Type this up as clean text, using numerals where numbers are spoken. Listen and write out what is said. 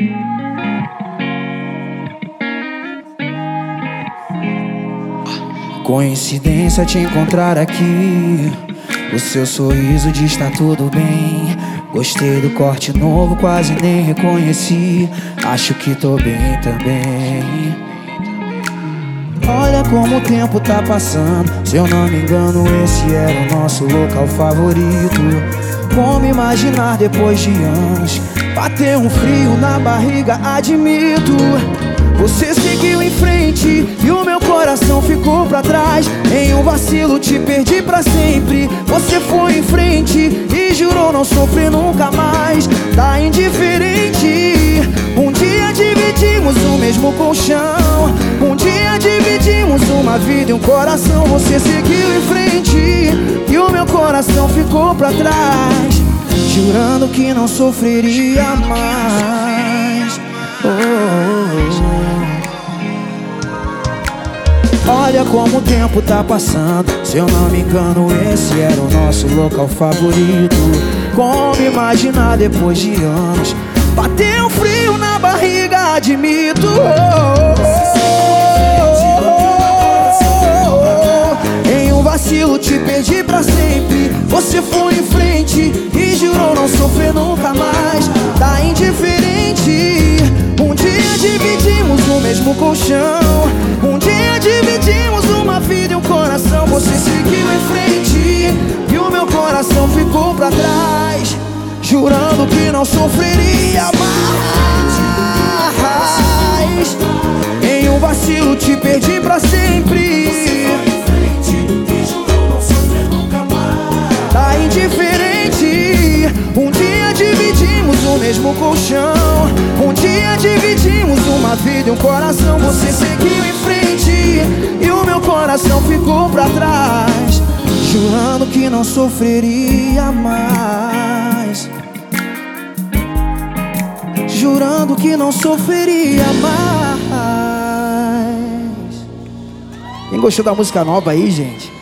Coincidência te encontrar aqui. O seu sorriso diz tá tudo bem. Gostei do corte novo, quase nem reconheci. Acho que tô bem também. Olha como o tempo tá passando. Se eu não me engano, esse era o nosso local favorito. Como imaginar depois de anos? Bateu um frio na barriga, admito. Você seguiu em frente e o meu coração ficou pra trás. Em um vacilo te perdi pra sempre. Você foi em frente e jurou não sofrer nunca mais. Tá indiferente. Um dia dividimos o mesmo colchão. Um dia dividimos uma vida e um coração. Você seguiu em frente e o meu coração ficou pra trás, jurando que não sofreria mais. Olha como o tempo tá passando. Se eu não me engano, esse era o nosso local favorito. Como imaginar depois de anos? Bateu um frio na barriga, admito. Em um vacilo te perdi pra sempre. Você foi em frente e jurou não sofrer nunca mais. Tá indiferente. Um dia dividimos o mesmo colchão. Um dia dividimos uma vida e um coração. Você seguiu em frente e o meu coração ficou pra trás, jurando que não sofreria mais. Em um vacilo te perdi pra sempre. Tá indiferente. Um dia dividimos o mesmo colchão. Um dia dividimos uma vida e um coração. Você seguiu em frente e o meu coração ficou pra trás, jurando que não sofreria mais. Jurando que não sofreria mais. Quem gostou da música nova aí, gente?